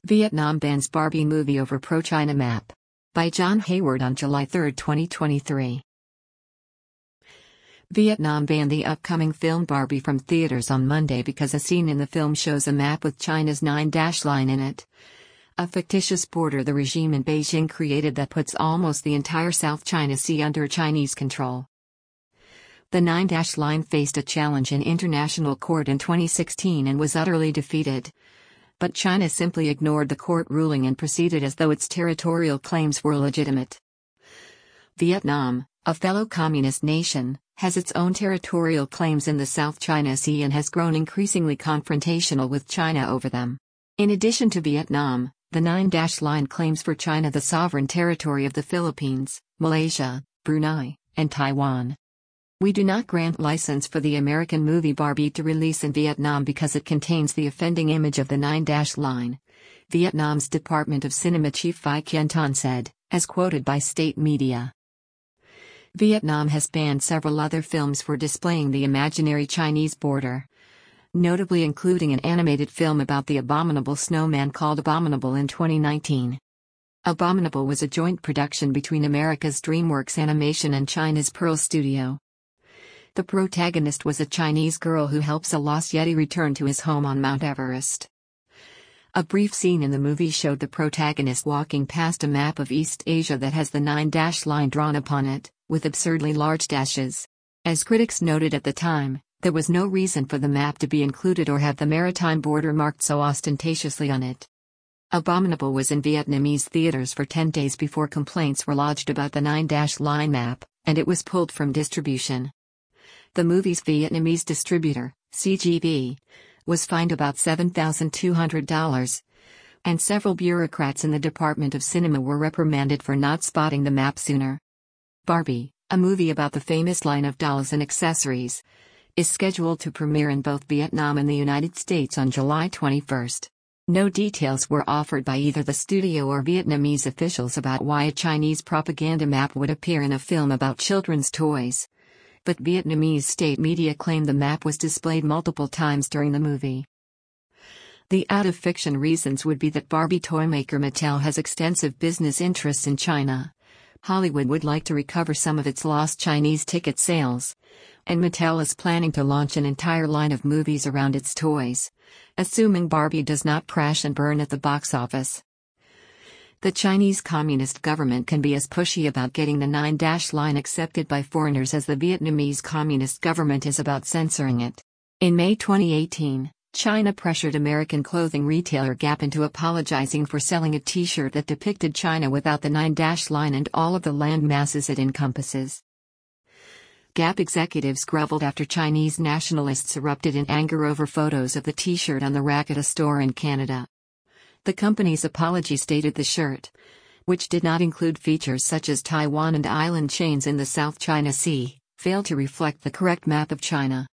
Vietnam bans Barbie movie over pro-China map. By John Hayward on July 3, 2023. Vietnam banned the upcoming film Barbie from theaters on Monday because a scene in the film shows a map with China's 9-dash line in it. A fictitious border the regime in Beijing created that puts almost the entire South China Sea under Chinese control. The 9-dash line faced a challenge in international court in 2016 and was utterly defeated. But China simply ignored the court ruling and proceeded as though its territorial claims were legitimate. Vietnam, a fellow communist nation, has its own territorial claims in the South China Sea and has grown increasingly confrontational with China over them. In addition to Vietnam, the 9-dash line claims for China the sovereign territory of the Philippines, Malaysia, Brunei, and Taiwan. We do not grant license for the American movie Barbie to release in Vietnam because it contains the offending image of the 9-dash line, Vietnam's Department of Cinema chief Phi Quyen Ton said, as quoted by state media. Vietnam has banned several other films for displaying the imaginary Chinese border, notably including an animated film about the abominable snowman called Abominable in 2019. Abominable was a joint production between America's DreamWorks Animation and China's Pearl Studio. The protagonist was a Chinese girl who helps a lost Yeti return to his home on Mount Everest. A brief scene in the movie showed the protagonist walking past a map of East Asia that has the 9-dash line drawn upon it, with absurdly large dashes. As critics noted at the time, there was no reason for the map to be included or have the maritime border marked so ostentatiously on it. Abominable was in Vietnamese theaters for 10 days before complaints were lodged about the 9-dash line map, and it was pulled from distribution. The movie's Vietnamese distributor, CGV, was fined about $7,200, and several bureaucrats in the Department of Cinema were reprimanded for not spotting the map sooner. Barbie, a movie about the famous line of dolls and accessories, is scheduled to premiere in both Vietnam and the United States on July 21. No details were offered by either the studio or Vietnamese officials about why a Chinese propaganda map would appear in a film about children's toys. But Vietnamese state media claimed the map was displayed multiple times during the movie. The out-of-fiction reasons would be that Barbie toymaker Mattel has extensive business interests in China. Hollywood would like to recover some of its lost Chinese ticket sales, and Mattel is planning to launch an entire line of movies around its toys, assuming Barbie does not crash and burn at the box office. The Chinese Communist government can be as pushy about getting the 9-dash line accepted by foreigners as the Vietnamese Communist government is about censoring it. In May 2018, China pressured American clothing retailer Gap into apologizing for selling a t-shirt that depicted China without the 9-dash line and all of the land masses it encompasses. Gap executives groveled after Chinese nationalists erupted in anger over photos of the t-shirt on the rack at a store in Canada. The company's apology stated the shirt, which did not include features such as Taiwan and island chains in the South China Sea, failed to reflect the correct map of China.